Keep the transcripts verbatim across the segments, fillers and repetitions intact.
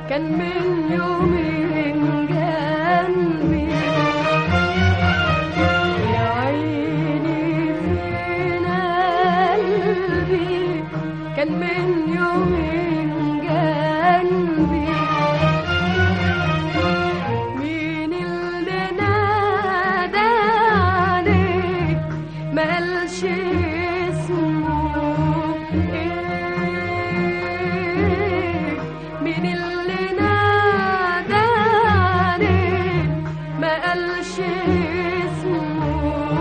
كان من يومين جنبي يا عيني فين قلبي، كان من يومين جنبي. مين اللي نادى عليك ما قالش اسمه ايه؟ مين اللي نادى عليك ما قالش اسمه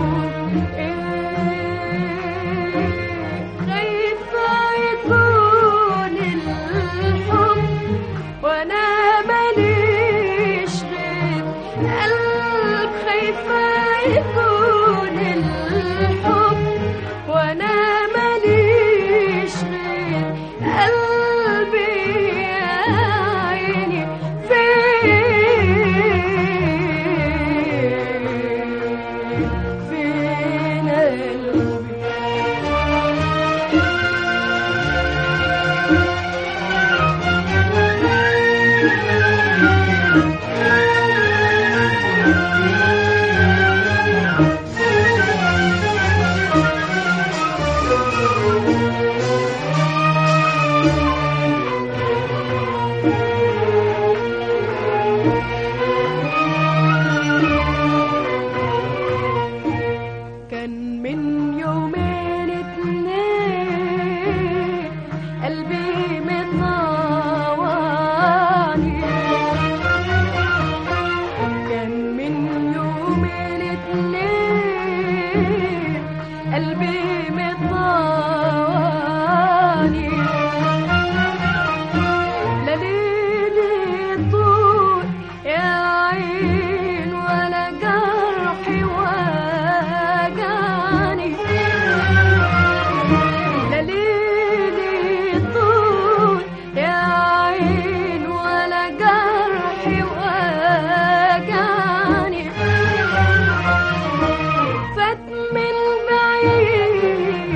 ايه؟ خايفة يكون الحب وانا ماليش غير قلب، خايفة يكون الحب وانا ماليش غير قلبي. يا عيني فين فين قلبي؟ كان من يومين اتنين قلبي مطوعني، كان من يومين اتنين قلبي مطوعني. لا ليلي طول يا عين ولا جرحي وجعني، لا ليلي طول يا عين ولا جرحي وجعني. فات من بعيد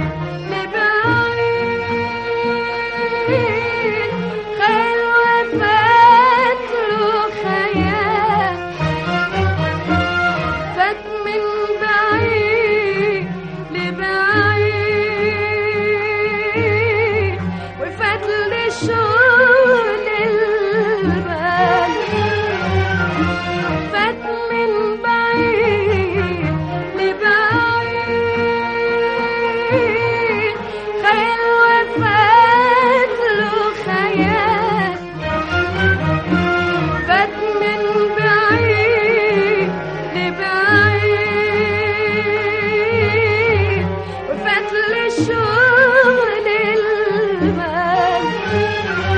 لبعيد خير وفات له خيال، فات من بعيد لبعيد وفات لي شغل البال، فات من بعيد لبعيد خير وفات له خيال، فات من بعيد لبعيد وفات لي شغل البال.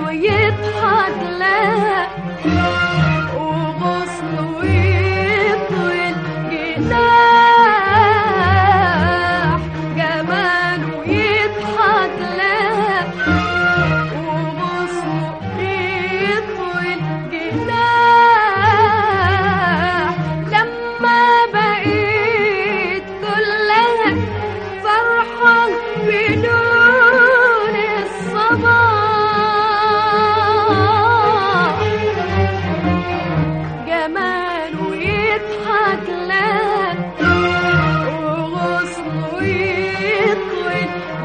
يضحك لها وغصنه يطوي الجناح، جماله يضحك لها وغصنه يطوي الجناح. لما بقيت كلها فرحة بدون الصباح، جماله يضحك لها وغصنه يطوي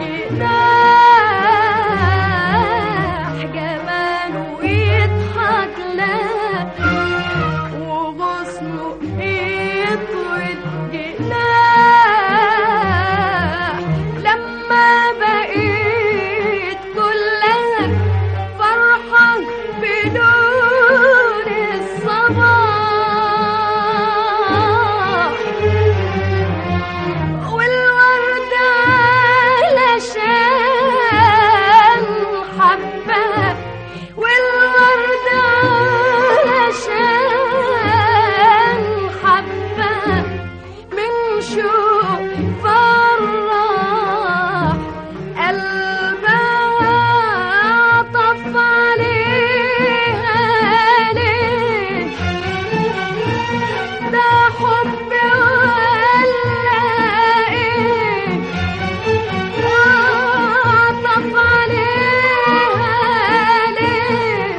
الجناح، جماله يضحك لها وغصنه يطوي الجناح. لما بقيت كلها فرحة بدون الصباح، والورد علشان حبها، والورد علشان حبها من شوق فرح قلبها طف عليها ليه، ده حب ولا ايه، طف عليها ليه،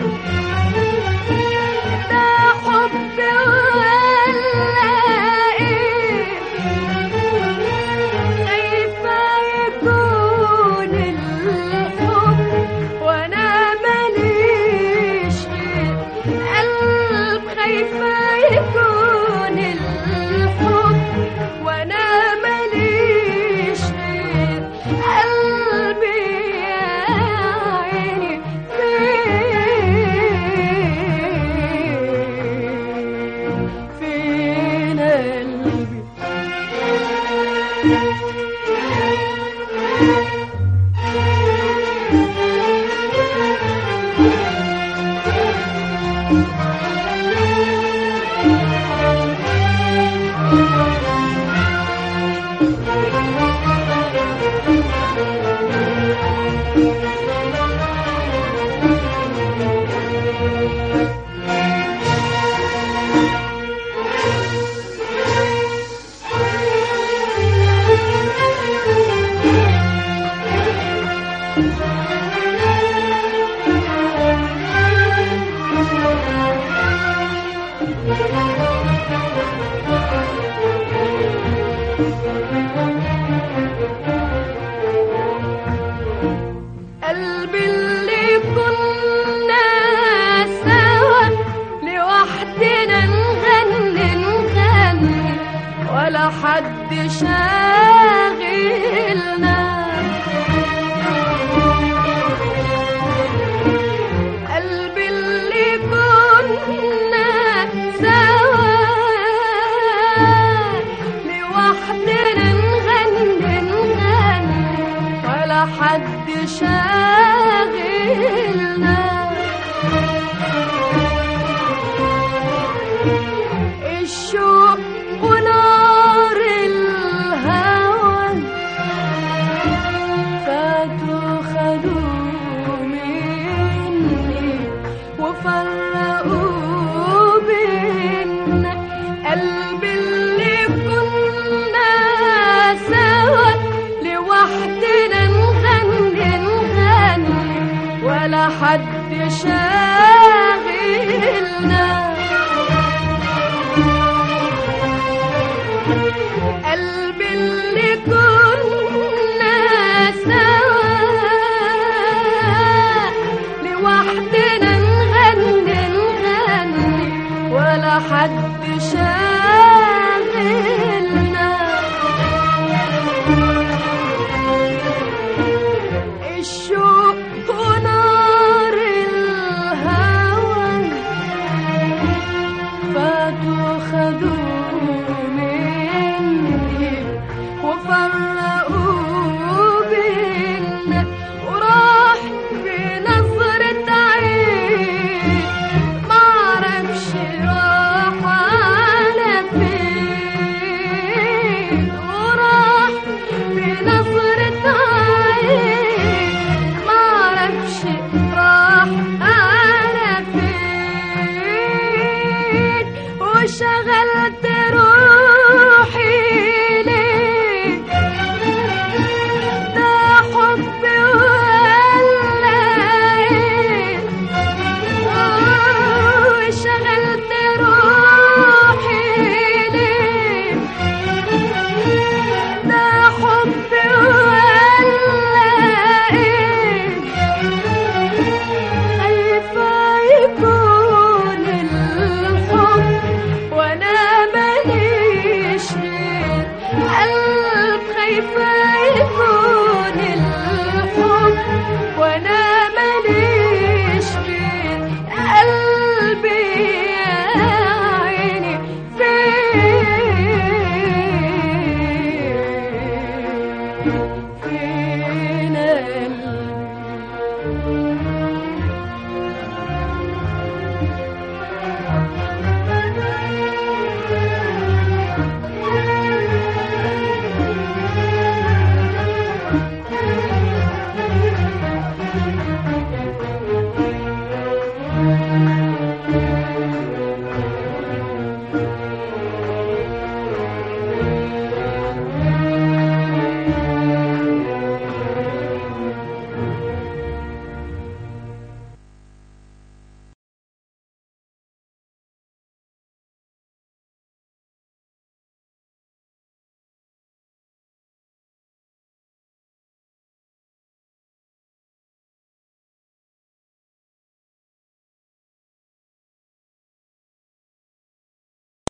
ده حب ولا ايه. خايفة يكون الحب وانا ماليش غير قلب، خايفة يكون الحب وانا ماليش غير قلبي يا عيني فين فين قلبي. قلبي اللي كنا سوا لوحدنا نغني نغني ولا حد شاغلنا، قلبي اللي كنا سوا لوحدنا نغني نغني ولا حد شاغلنا. الشوق ونار الهوى فاتوا خدوا مني وفرقوا بينا، قلبي اللي كنا سوا لوحدنا نغني نغني ولا حد شاغلنا، قلبي اللي كنا سوا لوحدنا نغني نغني ولا حد شاغلنا. الشوق ونار الهوى فاتوا خدوا مني وفرقوا بينا، وراح بنظرة عين